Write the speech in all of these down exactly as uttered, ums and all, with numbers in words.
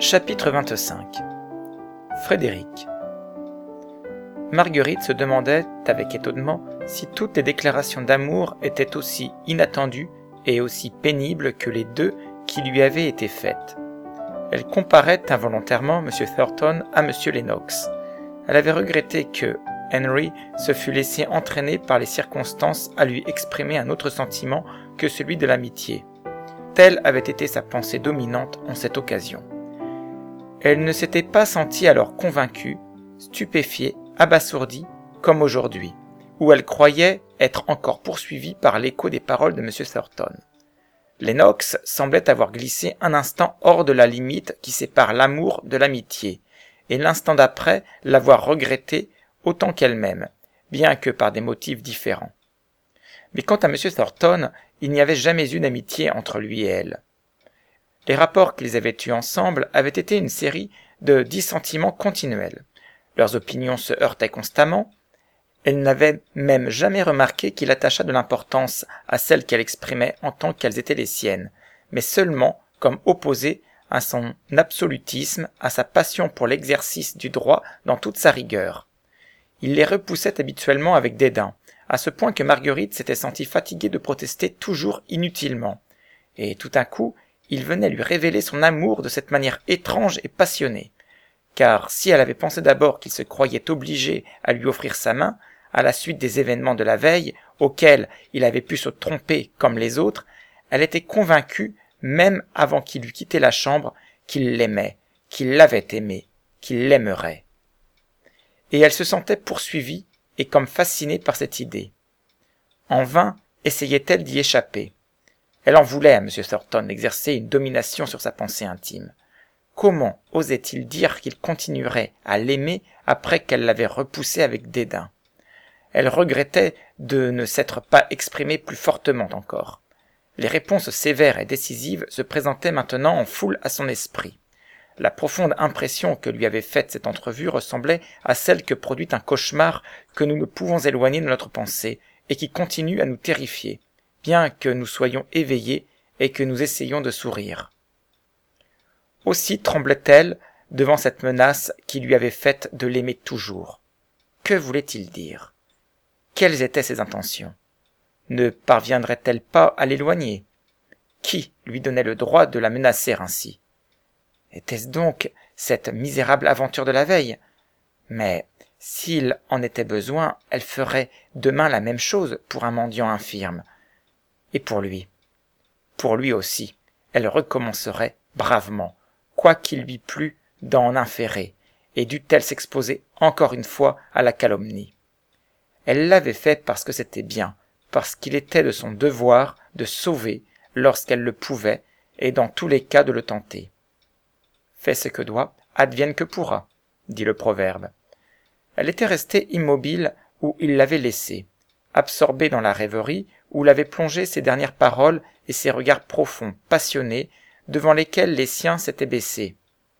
Chapitre vingt-cinq. Frédéric. Marguerite se demandait avec étonnement si toutes les déclarations d'amour étaient aussi inattendues et aussi pénibles que les deux qui lui avaient été faites. Elle comparait involontairement M. Thornton à M. Lennox. Elle avait regretté que Henry se fût laissé entraîner par les circonstances à lui exprimer un autre sentiment que celui de l'amitié. Telle avait été sa pensée dominante en cette occasion. Elle ne s'était pas sentie alors convaincue, stupéfiée, abasourdie, comme aujourd'hui, où elle croyait être encore poursuivie par l'écho des paroles de M. Thornton. Lennox semblait avoir glissé un instant hors de la limite qui sépare l'amour de l'amitié, et l'instant d'après l'avoir regretté autant qu'elle-même, bien que par des motifs différents. Mais quant à M. Thornton, il n'y avait jamais eu d'amitié entre lui et elle. Les rapports qu'ils avaient eus ensemble avaient été une série de dissentiments continuels. Leurs opinions se heurtaient constamment. Elle n'avait même jamais remarqué qu'il attachât de l'importance à celles qu'elle exprimait en tant qu'elles étaient les siennes, mais seulement comme opposées à son absolutisme, à sa passion pour l'exercice du droit dans toute sa rigueur. Il les repoussait habituellement avec dédain, à ce point que Marguerite s'était sentie fatiguée de protester toujours inutilement. Et tout à coup, il venait lui révéler son amour de cette manière étrange et passionnée. Car si elle avait pensé d'abord qu'il se croyait obligé à lui offrir sa main, à la suite des événements de la veille, auxquels il avait pu se tromper comme les autres, elle était convaincue, même avant qu'il eût quitté la chambre, qu'il l'aimait, qu'il l'avait aimé, qu'il l'aimerait. Et elle se sentait poursuivie et comme fascinée par cette idée. En vain essayait-elle d'y échapper. Elle en voulait à M. Thornton d'exercer une domination sur sa pensée intime. Comment osait-il dire qu'il continuerait à l'aimer après qu'elle l'avait repoussé avec dédain? Elle regrettait de ne s'être pas exprimée plus fortement encore. Les réponses sévères et décisives se présentaient maintenant en foule à son esprit. La profonde impression que lui avait faite cette entrevue ressemblait à celle que produit un cauchemar que nous ne pouvons éloigner de notre pensée et qui continue à nous terrifier, bien que nous soyons éveillés et que nous essayions de sourire. Aussi tremblait-elle devant cette menace qui lui avait faite de l'aimer toujours. Que voulait-il dire? Quelles étaient ses intentions? Ne parviendrait-elle pas à l'éloigner? Qui lui donnait le droit de la menacer ainsi? Était-ce donc cette misérable aventure de la veille? Mais s'il en était besoin, elle ferait demain la même chose pour un mendiant infirme. Et pour lui? Pour lui aussi, elle recommencerait bravement, quoi qu'il lui plût d'en inférer, et dût-elle s'exposer encore une fois à la calomnie. Elle l'avait fait parce que c'était bien, parce qu'il était de son devoir de sauver lorsqu'elle le pouvait, et dans tous les cas de le tenter. Fais ce que doit, advienne que pourra, dit le proverbe. Elle était restée immobile où il l'avait laissée, absorbée dans la rêverie où l'avaient plongé ses dernières paroles et ses regards profonds, passionnés, devant lesquels les siens s'étaient baissés.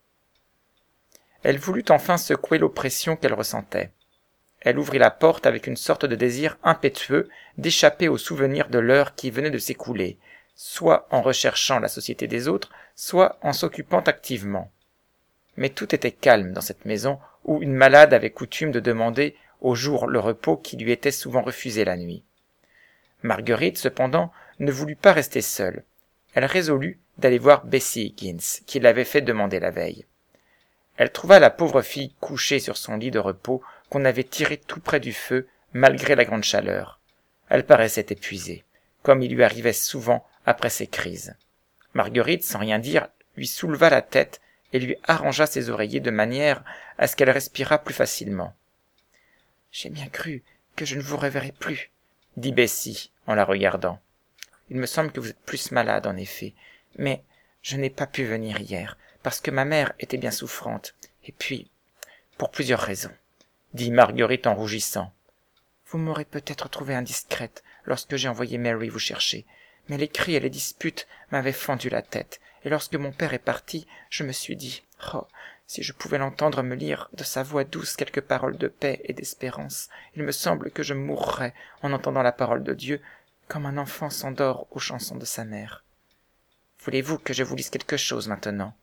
Elle voulut enfin secouer l'oppression qu'elle ressentait. Elle ouvrit la porte avec une sorte de désir impétueux d'échapper au souvenir de l'heure qui venait de s'écouler, soit en recherchant la société des autres, soit en s'occupant activement. Mais tout était calme dans cette maison où une malade avait coutume de demander au jour le repos qui lui était souvent refusé la nuit. Marguerite, cependant, ne voulut pas rester seule. Elle résolut d'aller voir Bessie Higgins, qui l'avait fait demander la veille. Elle trouva la pauvre fille couchée sur son lit de repos qu'on avait tiré tout près du feu, malgré la grande chaleur. Elle paraissait épuisée, comme il lui arrivait souvent après ses crises. Marguerite, sans rien dire, lui souleva la tête et lui arrangea ses oreillers de manière à ce qu'elle respirât plus facilement. « J'ai bien cru que je ne vous reverrais plus, » dit Bessie en la regardant. « Il me semble que vous êtes plus malade, en effet, mais je n'ai pas pu venir hier, parce que ma mère était bien souffrante, et puis, pour plusieurs raisons, » dit Marguerite en rougissant. « Vous m'aurez peut-être trouvée indiscrète lorsque j'ai envoyé Mary vous chercher, mais les cris et les disputes m'avaient fendu la tête, et lorsque mon père est parti, je me suis dit, oh, si je pouvais l'entendre me lire de sa voix douce quelques paroles de paix et d'espérance, il me semble que je mourrais en entendant la parole de Dieu, comme un enfant s'endort aux chansons de sa mère. Voulez-vous que je vous lise quelque chose maintenant?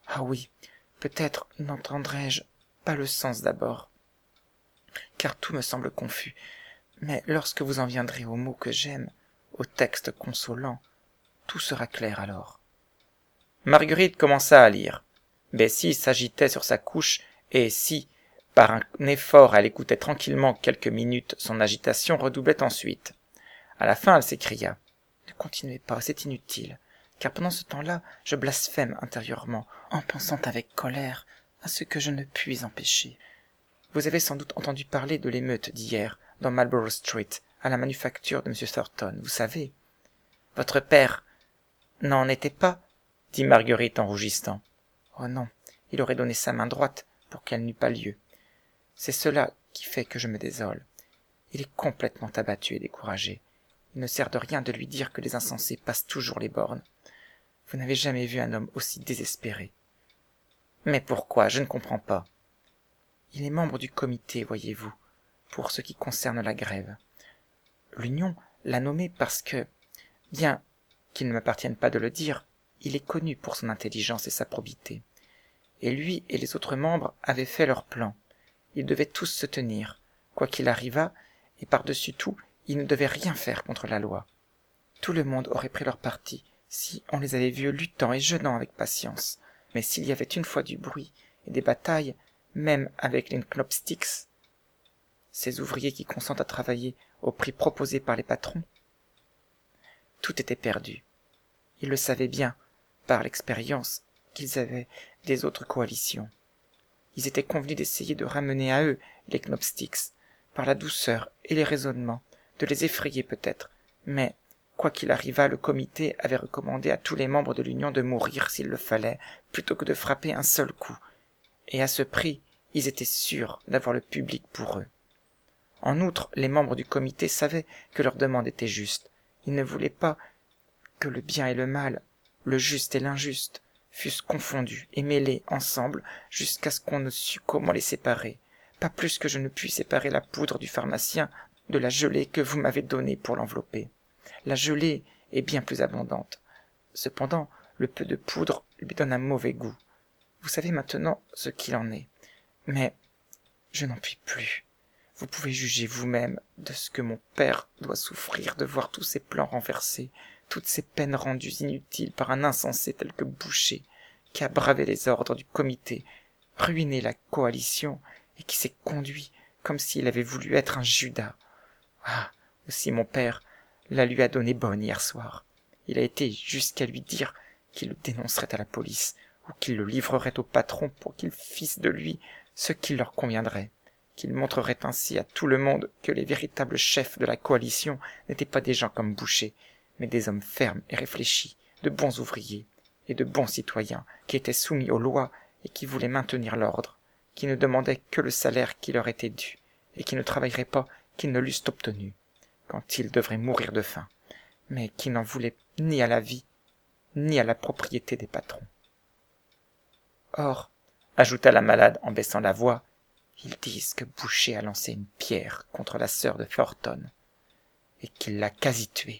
Ah oui, peut-être n'entendrai-je pas le sens d'abord, car tout me semble confus, mais lorsque vous en viendrez aux mots que j'aime, au texte consolant, tout sera clair alors. Marguerite commença à lire. Bessie s'agitait sur sa couche, et si, par un effort, elle écoutait tranquillement quelques minutes, son agitation redoublait ensuite. À la fin, elle s'écria. « Ne continuez pas, c'est inutile, car pendant ce temps-là, je blasphème intérieurement, en pensant avec colère à ce que je ne puis empêcher. Vous avez sans doute entendu parler de l'émeute d'hier, dans Marlborough Street, à la manufacture de M. Thornton, vous savez. Votre père n'en était pas, dit Marguerite en rougissant. Oh non, il aurait donné sa main droite pour qu'elle n'eût pas lieu. C'est cela qui fait que je me désole. Il est complètement abattu et découragé. Il ne sert de rien de lui dire que les insensés passent toujours les bornes. Vous n'avez jamais vu un homme aussi désespéré. Mais pourquoi? Je ne comprends pas. Il est membre du comité, voyez-vous, pour ce qui concerne la grève. L'Union l'a nommé parce que, bien qu'il ne m'appartienne pas de le dire, il est connu pour son intelligence et sa probité. Et lui et les autres membres avaient fait leur plan. Ils devaient tous se tenir, quoi qu'il arrivât, et par-dessus tout, ils ne devaient rien faire contre la loi. Tout le monde aurait pris leur parti, si on les avait vus luttant et jeûnant avec patience. Mais s'il y avait une fois du bruit et des batailles, même avec les Knopsticks, ces ouvriers qui consentent à travailler au prix proposé par les patrons, tout était perdu. Ils le savaient bien, par l'expérience qu'ils avaient des autres coalitions. Ils étaient convenus d'essayer de ramener à eux les Knopsticks, par la douceur et les raisonnements, de les effrayer peut-être, mais, quoi qu'il arrivât, le comité avait recommandé à tous les membres de l'Union de mourir s'il le fallait, plutôt que de frapper un seul coup, et à ce prix, ils étaient sûrs d'avoir le public pour eux. En outre, les membres du comité savaient que leur demande était juste. Ils ne voulaient pas que le bien et le mal, le juste et l'injuste, fussent confondus et mêlés ensemble jusqu'à ce qu'on ne sût comment les séparer, pas plus que je ne puis séparer la poudre du pharmacien de la gelée que vous m'avez donnée pour l'envelopper. La gelée est bien plus abondante. Cependant, le peu de poudre lui donne un mauvais goût. Vous savez maintenant ce qu'il en est. Mais je n'en puis plus. Vous pouvez juger vous-même de ce que mon père doit souffrir de voir tous ses plans renversés, toutes ses peines rendues inutiles par un insensé tel que Boucher, qui a bravé les ordres du comité, ruiné la coalition, et qui s'est conduit comme s'il avait voulu être un Judas. Ah, aussi mon père la lui a donnée bonne hier soir. Il a été jusqu'à lui dire qu'il le dénoncerait à la police, ou qu'il le livrerait au patron pour qu'ils fissent de lui ce qu'il leur conviendrait, qu'il montrerait ainsi à tout le monde que les véritables chefs de la coalition n'étaient pas des gens comme Boucher, mais des hommes fermes et réfléchis, de bons ouvriers et de bons citoyens, qui étaient soumis aux lois et qui voulaient maintenir l'ordre, qui ne demandaient que le salaire qui leur était dû, et qui ne travailleraient pas qu'ils ne l'eussent obtenu, quand ils devraient mourir de faim, mais qui n'en voulaient ni à la vie, ni à la propriété des patrons. Or, ajouta la malade en baissant la voix, ils disent que Boucher a lancé une pierre contre la sœur de Thornton, et qu'il l'a quasi tuée.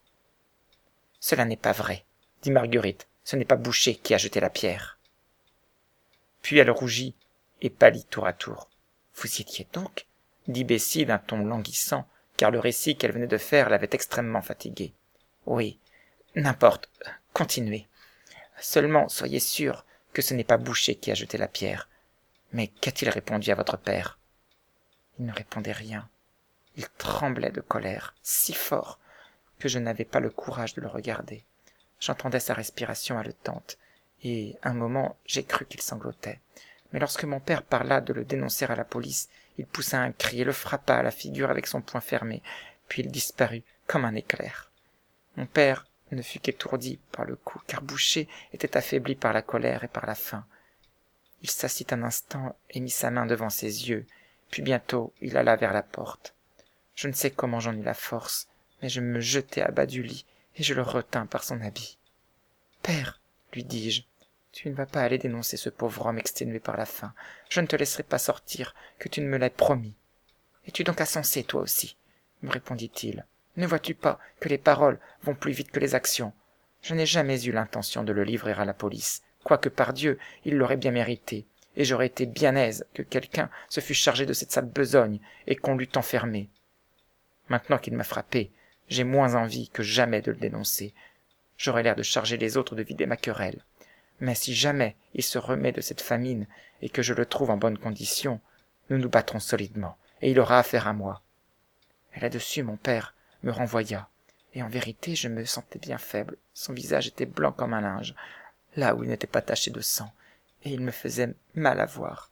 Cela n'est pas vrai, dit Marguerite, ce n'est pas Boucher qui a jeté la pierre. Puis elle rougit et pâlit tour à tour. Vous y étiez donc? Dit Bessie d'un ton languissant, car le récit qu'elle venait de faire l'avait extrêmement fatiguée. Oui, n'importe, continuez. Seulement, soyez sûr que ce n'est pas Boucher qui a jeté la pierre. Mais qu'a-t-il répondu à votre père? Il ne répondait rien. Il tremblait de colère, si fort que je n'avais pas le courage de le regarder. J'entendais sa respiration haletante, et un moment j'ai cru qu'il sanglotait. Mais lorsque mon père parla de le dénoncer à la police, il poussa un cri et le frappa à la figure avec son poing fermé, puis il disparut comme un éclair. Mon père ne fut qu'étourdi par le coup, car Boucher était affaibli par la colère et par la faim. Il s'assit un instant et mit sa main devant ses yeux, puis bientôt il alla vers la porte. Je ne sais comment j'en eus la force, mais je me jetai à bas du lit et je le retins par son habit. « Père, lui dis-je, tu ne vas pas aller dénoncer ce pauvre homme exténué par la faim. Je ne te laisserai pas sortir, que tu ne me l'aies promis. Es-tu donc insensé, toi aussi? Me répondit-il. Ne vois-tu pas que les paroles vont plus vite que les actions? Je n'ai jamais eu l'intention de le livrer à la police, quoique par Dieu, il l'aurait bien mérité, et j'aurais été bien aise que quelqu'un se fût chargé de cette sale besogne et qu'on l'eût enfermé. Maintenant qu'il m'a frappé, j'ai moins envie que jamais de le dénoncer. J'aurais l'air de charger les autres de vider ma querelle. Mais si jamais il se remet de cette famine et que je le trouve en bonne condition, nous nous battrons solidement, et il aura affaire à moi. Et là-dessus, mon père me renvoya, et en vérité, je me sentais bien faible. Son visage était blanc comme un linge, là où il n'était pas taché de sang, et il me faisait mal à voir.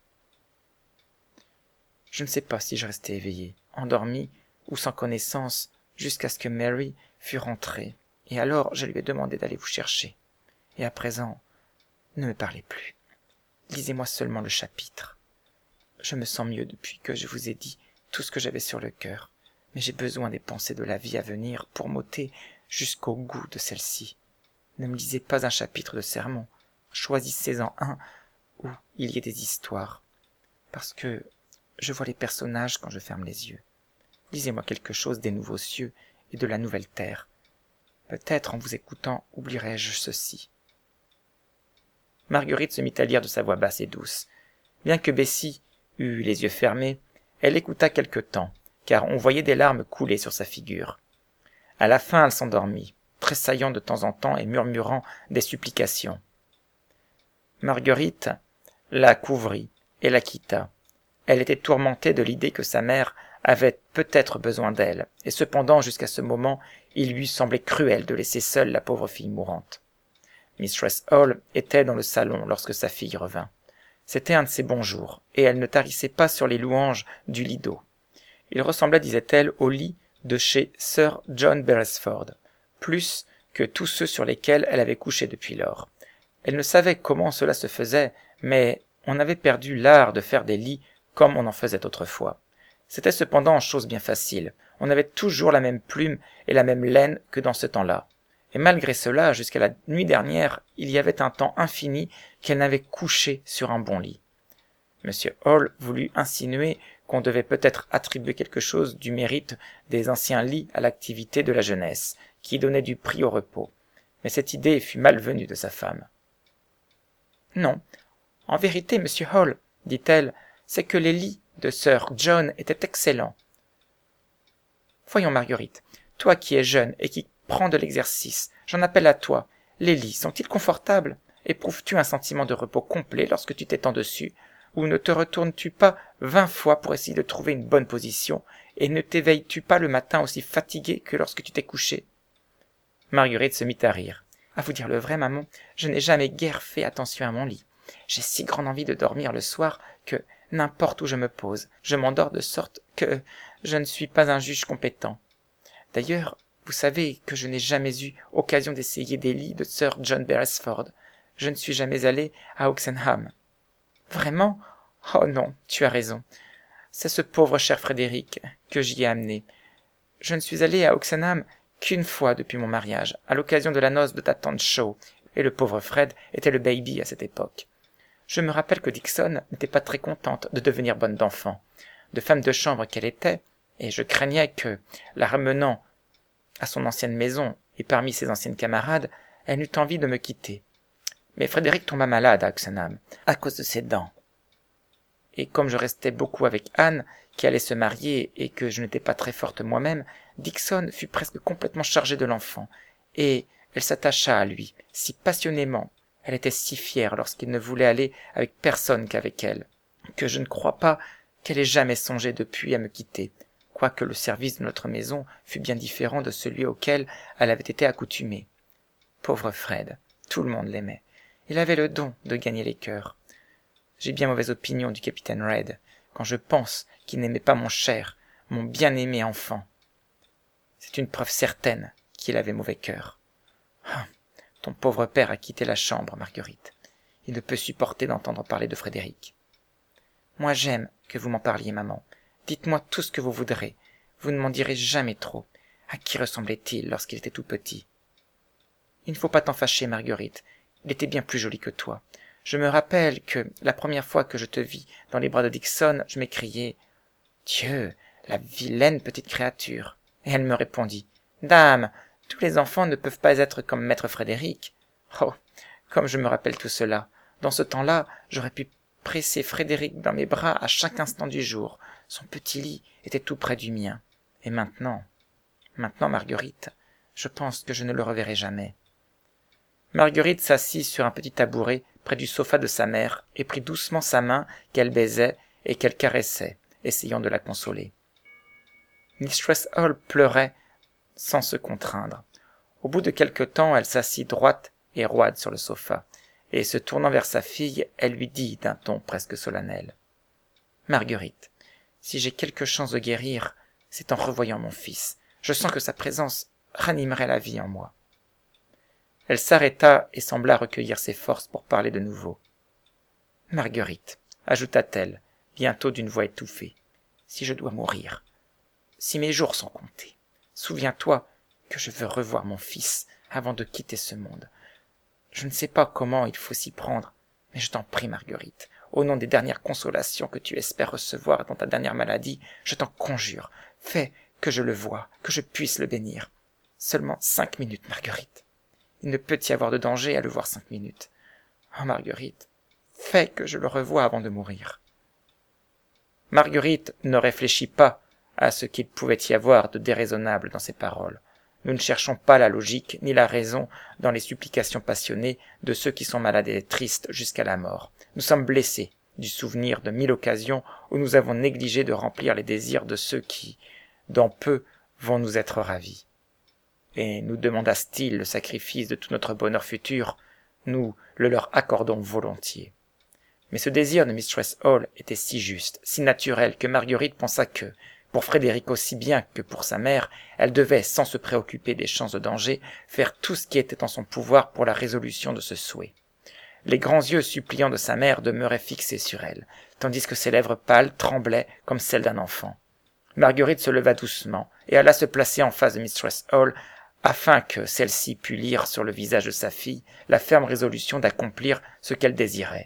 Je ne sais pas si je restai éveillé, endormi ou sans connaissance, jusqu'à ce que Mary fût rentrée, et alors je lui ai demandé d'aller vous chercher. Et à présent, ne me parlez plus. Lisez-moi seulement le chapitre. Je me sens mieux depuis que je vous ai dit tout ce que j'avais sur le cœur, mais j'ai besoin des pensées de la vie à venir pour m'ôter jusqu'au goût de celle-ci. Ne me lisez pas un chapitre de sermon, choisissez-en un où il y ait des histoires, parce que je vois les personnages quand je ferme les yeux. Lisez-moi quelque chose des nouveaux cieux et de la nouvelle terre. Peut-être en vous écoutant oublierai-je ceci. Marguerite se mit à lire de sa voix basse et douce. Bien que Bessie eût les yeux fermés, elle écouta quelque temps, car on voyait des larmes couler sur sa figure. À la fin, elle s'endormit, tressaillant de temps en temps et murmurant des supplications. Marguerite la couvrit et la quitta. Elle était tourmentée de l'idée que sa mère avait peut-être besoin d'elle, et cependant, jusqu'à ce moment, il lui semblait cruel de laisser seule la pauvre fille mourante. Mistress Hall était dans le salon lorsque sa fille revint. C'était un de ses bons jours, et elle ne tarissait pas sur les louanges du lit d'eau. Il ressemblait, disait-elle, au lit de chez Sir John Beresford, plus que tous ceux sur lesquels elle avait couché depuis lors. Elle ne savait comment cela se faisait, mais on avait perdu l'art de faire des lits comme on en faisait autrefois. C'était cependant chose bien facile. On avait toujours la même plume et la même laine que dans ce temps-là. Et malgré cela, jusqu'à la nuit dernière, il y avait un temps infini qu'elle n'avait couché sur un bon lit. Monsieur Hall voulut insinuer qu'on devait peut-être attribuer quelque chose du mérite des anciens lits à l'activité de la jeunesse, qui donnait du prix au repos. Mais cette idée fut malvenue de sa femme. « Non, en vérité, monsieur Hall, dit-elle, c'est que les lits de Sir John étaient excellents. Voyons, Marguerite, toi qui es jeune et qui prends de l'exercice, j'en appelle à toi. Les lits sont-ils confortables? Éprouves-tu un sentiment de repos complet lorsque tu t'étends dessus? Ou ne te retournes-tu pas vingt fois pour essayer de trouver une bonne position, et ne t'éveilles-tu pas le matin aussi fatigué que lorsque tu t'es couché? Marguerite se mit à rire. À vous dire le vrai, maman, je n'ai jamais guère fait attention à mon lit. J'ai si grande envie de dormir le soir que, n'importe où je me pose, je m'endors de sorte que je ne suis pas un juge compétent. D'ailleurs, vous savez que je n'ai jamais eu occasion d'essayer des lits de Sir John Beresford. Je ne suis jamais allé à Oxenham. Vraiment? Oh non, tu as raison. C'est ce pauvre cher Frédéric que j'y ai amené. Je ne suis allé à Oxenham qu'une fois depuis mon mariage, à l'occasion de la noce de ta tante Shaw, et le pauvre Fred était le baby à cette époque. Je me rappelle que Dixon n'était pas très contente de devenir bonne d'enfant. De femme de chambre qu'elle était, et je craignais que, la ramenant à son ancienne maison et parmi ses anciennes camarades, elle n'eût envie de me quitter. Mais Frédéric tomba malade à Oxenham, à cause de ses dents. Et comme je restais beaucoup avec Anne, qui allait se marier et que je n'étais pas très forte moi-même, Dixon fut presque complètement chargée de l'enfant, et elle s'attacha à lui, si passionnément, elle était si fière lorsqu'il ne voulait aller avec personne qu'avec elle, que je ne crois pas qu'elle ait jamais songé depuis à me quitter, quoique le service de notre maison fût bien différent de celui auquel elle avait été accoutumée. Pauvre Fred, tout le monde l'aimait. Il avait le don de gagner les cœurs. J'ai bien mauvaise opinion du capitaine Red, quand je pense qu'il n'aimait pas mon cher, mon bien-aimé enfant. C'est une preuve certaine qu'il avait mauvais cœur. Ah, ton pauvre père a quitté la chambre, Marguerite. Il ne peut supporter d'entendre parler de Frédéric. Moi j'aime que vous m'en parliez, maman. Dites-moi tout ce que vous voudrez. Vous ne m'en direz jamais trop. À qui ressemblait-il lorsqu'il était tout petit? Il ne faut pas t'en fâcher, Marguerite. Il était bien plus joli que toi. Je me rappelle que, la première fois que je te vis dans les bras de Dixon, je m'écriai « Dieu, la vilaine petite créature !» Et elle me répondit « Dame, tous les enfants ne peuvent pas être comme maître Frédéric. Oh, Comme je me rappelle tout cela. Dans ce temps-là, j'aurais pu presser Frédéric dans mes bras à chaque instant du jour. Son petit lit était tout près du mien. Et maintenant, maintenant, Marguerite, je pense que je ne le reverrai jamais. Marguerite s'assit sur un petit tabouret près du sofa de sa mère et prit doucement sa main qu'elle baisait et qu'elle caressait, essayant de la consoler. Mistress Hall pleurait sans se contraindre. Au bout de quelque temps, elle s'assit droite et roide sur le sofa, et se tournant vers sa fille, elle lui dit d'un ton presque solennel. « Marguerite, si j'ai quelque chance de guérir, c'est en revoyant mon fils. Je sens que sa présence ranimerait la vie en moi. » Elle s'arrêta et sembla recueillir ses forces pour parler de nouveau. « Marguerite, ajouta-t-elle, bientôt d'une voix étouffée, si je dois mourir, si mes jours sont comptés, souviens-toi que je veux revoir mon fils avant de quitter ce monde. Je ne sais pas comment il faut s'y prendre, mais je t'en prie, Marguerite, au nom des dernières consolations que tu espères recevoir dans ta dernière maladie, je t'en conjure, fais que je le voie, que je puisse le bénir. Seulement cinq minutes, Marguerite. Il ne peut y avoir de danger à le voir cinq minutes. Oh, Marguerite, fais que je le revoie avant de mourir. » Marguerite ne réfléchit pas à ce qu'il pouvait y avoir de déraisonnable dans ces paroles. Nous ne cherchons pas la logique ni la raison dans les supplications passionnées de ceux qui sont malades et tristes jusqu'à la mort. Nous sommes blessés du souvenir de mille occasions où nous avons négligé de remplir les désirs de ceux qui, dans peu, vont nous être ravis. Et nous demandassent-ils le sacrifice de tout notre bonheur futur, nous le leur accordons volontiers. Mais ce désir de Mistress Hall était si juste, si naturel, que Marguerite pensa que, pour Frédéric aussi bien que pour sa mère, elle devait, sans se préoccuper des chances de danger, faire tout ce qui était en son pouvoir pour la résolution de ce souhait. Les grands yeux suppliants de sa mère demeuraient fixés sur elle, tandis que ses lèvres pâles tremblaient comme celles d'un enfant. Marguerite se leva doucement et alla se placer en face de Mistress Hall, afin que celle-ci pût lire sur le visage de sa fille la ferme résolution d'accomplir ce qu'elle désirait.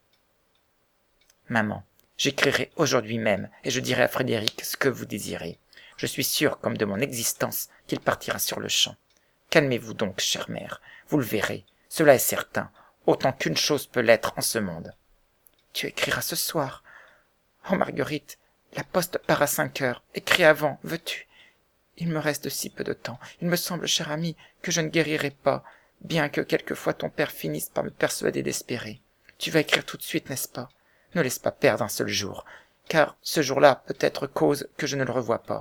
« Maman, j'écrirai aujourd'hui même, et je dirai à Frédéric ce que vous désirez. Je suis sûr, comme de mon existence, qu'il partira sur le champ. Calmez-vous donc, chère mère, vous le verrez, cela est certain, autant qu'une chose peut l'être en ce monde. »« Tu écriras ce soir. Oh, Marguerite, la poste part à cinq heures, écris avant, veux-tu ? Il me reste si peu de temps. Il me semble, cher ami, que je ne guérirai pas, bien que quelquefois ton père finisse par me persuader d'espérer. Tu vas écrire tout de suite, n'est-ce pas ? Ne laisse pas perdre un seul jour, car ce jour-là peut être cause que je ne le revoie pas. »«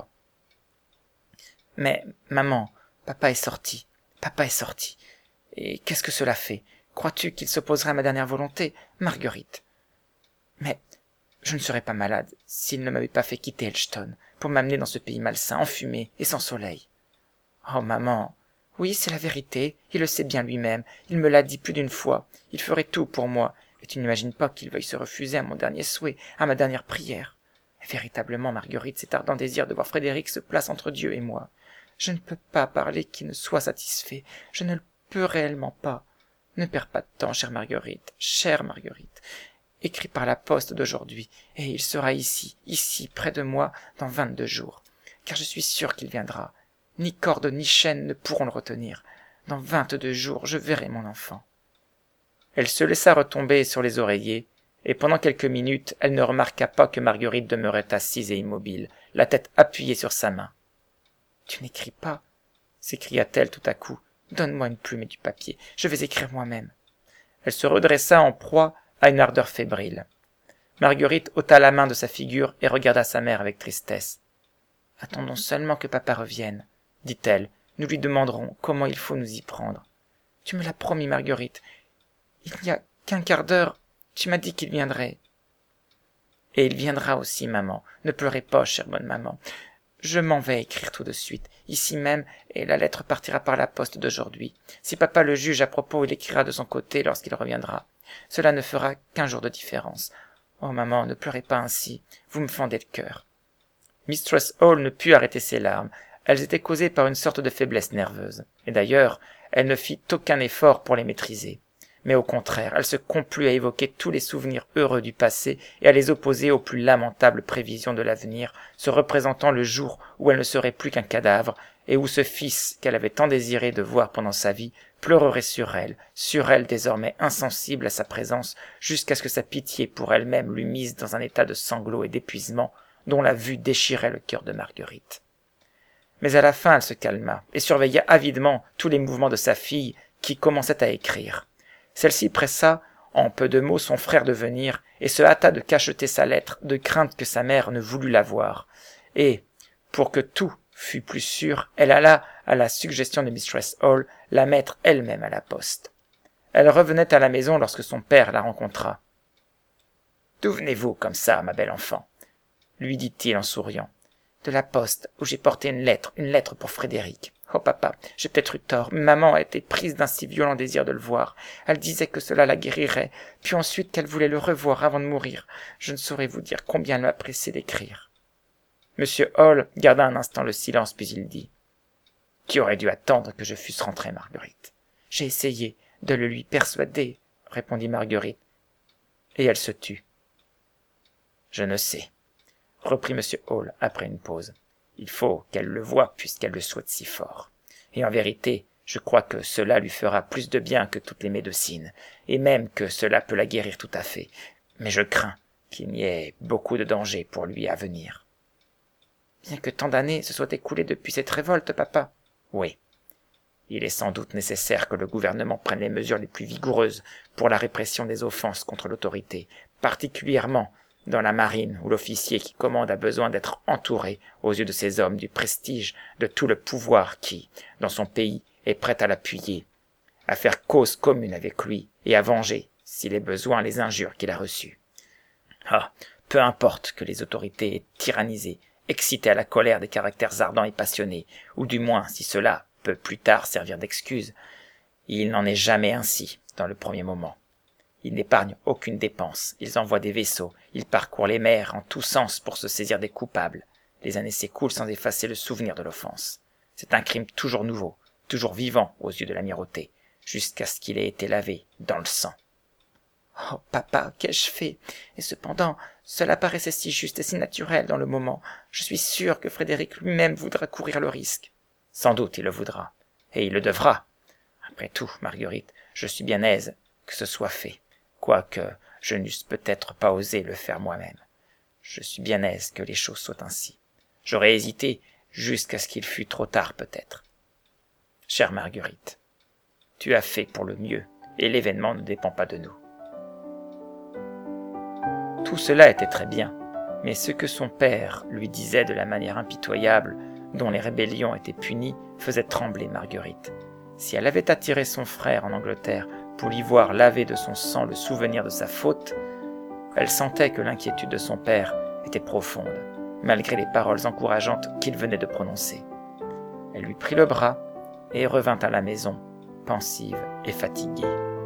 Mais, maman, papa est sorti, papa est sorti. Et qu'est-ce que cela fait ? Crois-tu qu'il s'opposerait à ma dernière volonté, Marguerite ? Mais je ne serais pas malade s'il ne m'avait pas fait quitter Elchton pour m'amener dans ce pays malsain, enfumé et sans soleil. Oh, maman, oui, c'est la vérité, il le sait bien lui-même, il me l'a dit plus d'une fois, il ferait tout pour moi, et tu n'imagines pas qu'il veuille se refuser à mon dernier souhait, à ma dernière prière. Et véritablement, Marguerite, cet ardent désir de voir Frédéric se place entre Dieu et moi. Je ne peux pas parler qu'il ne soit satisfait, je ne le peux réellement pas. Ne perds pas de temps, chère Marguerite, chère Marguerite. Écris par la poste d'aujourd'hui, et il sera ici, ici, près de moi, dans vingt-deux jours. Car je suis sûre qu'il viendra. Ni corde ni chaîne ne pourront le retenir. Dans vingt-deux jours, je verrai mon enfant. » Elle se laissa retomber sur les oreillers, et pendant quelques minutes, elle ne remarqua pas que Marguerite demeurait assise et immobile, la tête appuyée sur sa main. « Tu n'écris pas » s'écria-t-elle tout à coup. « Donne-moi une plume et du papier, je vais écrire moi-même. » Elle se redressa en proie à une ardeur fébrile. Marguerite ôta la main de sa figure et regarda sa mère avec tristesse. « Attendons seulement que papa revienne, » dit-elle. « Nous lui demanderons comment il faut nous y prendre. »« Tu me l'as promis, Marguerite. Il n'y a qu'un quart d'heure, tu m'as dit qu'il viendrait. »« Et il viendra aussi, maman. Ne pleurez pas, chère bonne maman. Je m'en vais écrire tout de suite, ici même, et la lettre partira par la poste d'aujourd'hui. Si papa le juge à propos, il écrira de son côté lorsqu'il reviendra. Cela ne fera qu'un jour de différence. Oh, maman, ne pleurez pas ainsi, vous me fendez le cœur. » Mistress Hall ne put arrêter ses larmes. Elles étaient causées par une sorte de faiblesse nerveuse. Et d'ailleurs, elle ne fit aucun effort pour les maîtriser. Mais au contraire, elle se complut à évoquer tous les souvenirs heureux du passé et à les opposer aux plus lamentables prévisions de l'avenir, se représentant le jour où elle ne serait plus qu'un cadavre, et où ce fils qu'elle avait tant désiré de voir pendant sa vie pleurerait sur elle, sur elle désormais insensible à sa présence, jusqu'à ce que sa pitié pour elle-même l'eût mise dans un état de sanglots et d'épuisement, dont la vue déchirait le cœur de Marguerite. Mais à la fin elle se calma, et surveilla avidement tous les mouvements de sa fille, qui commençait à écrire. Celle-ci pressa, en peu de mots, son frère de venir, et se hâta de cacheter sa lettre, de crainte que sa mère ne voulût la voir. Et, pour que tout fût plus sûr, elle alla, à la suggestion de mistress Hall, la mettre elle-même à la poste. Elle revenait à la maison lorsque son père la rencontra. « D'où venez-vous comme ça, ma belle enfant ?» lui dit-il en souriant. « De la poste, où j'ai porté une lettre, une lettre pour Frédéric. Oh papa, j'ai peut-être eu tort, mais maman a été prise d'un si violent désir de le voir. Elle disait que cela la guérirait, puis ensuite qu'elle voulait le revoir avant de mourir. Je ne saurais vous dire combien elle m'a pressé d'écrire. » Monsieur Hall garda un instant le silence, puis il dit « Tu aurais dû attendre que je fusse rentrée, Marguerite. »« J'ai essayé de le lui persuader, » répondit Marguerite, et elle se tut. « Je ne sais, » reprit Monsieur Hall après une pause. « Il faut qu'elle le voie puisqu'elle le souhaite si fort. Et en vérité, je crois que cela lui fera plus de bien que toutes les médecines, et même que cela peut la guérir tout à fait. Mais je crains qu'il n'y ait beaucoup de danger pour lui à venir. » « Bien que tant d'années se soient écoulées depuis cette révolte, papa. »« Oui. Il est sans doute nécessaire que le gouvernement prenne les mesures les plus vigoureuses pour la répression des offenses contre l'autorité, particulièrement dans la marine où l'officier qui commande a besoin d'être entouré, aux yeux de ces hommes, du prestige, de tout le pouvoir qui, dans son pays, est prêt à l'appuyer, à faire cause commune avec lui et à venger, s'il est besoin, les injures qu'il a reçues. Ah, peu importe que les autorités aient tyrannisé, excité à la colère des caractères ardents et passionnés, ou du moins, si cela peut plus tard servir d'excuse, il n'en est jamais ainsi dans le premier moment. Ils n'épargnent aucune dépense, ils envoient des vaisseaux, ils parcourent les mers en tous sens pour se saisir des coupables. Les années s'écoulent sans effacer le souvenir de l'offense. C'est un crime toujours nouveau, toujours vivant aux yeux de l'amirauté, jusqu'à ce qu'il ait été lavé dans le sang. « Oh, papa, qu'ai-je fait? Et cependant, cela paraissait si juste et si naturel dans le moment. Je suis sûre que Frédéric lui-même voudra courir le risque. »« Sans doute il le voudra, et il le devra. Après tout, Marguerite, je suis bien aise que ce soit fait, quoique je n'eusse peut-être pas osé le faire moi-même. Je suis bien aise que les choses soient ainsi. J'aurais hésité jusqu'à ce qu'il fût trop tard peut-être. Chère Marguerite, tu as fait pour le mieux, et l'événement ne dépend pas de nous. » Tout cela était très bien, mais ce que son père lui disait de la manière impitoyable dont les rébellions étaient punies faisait trembler Marguerite. Si elle avait attiré son frère en Angleterre pour l'y voir laver de son sang le souvenir de sa faute, elle sentait que l'inquiétude de son père était profonde, malgré les paroles encourageantes qu'il venait de prononcer. Elle lui prit le bras et revint à la maison, pensive et fatiguée.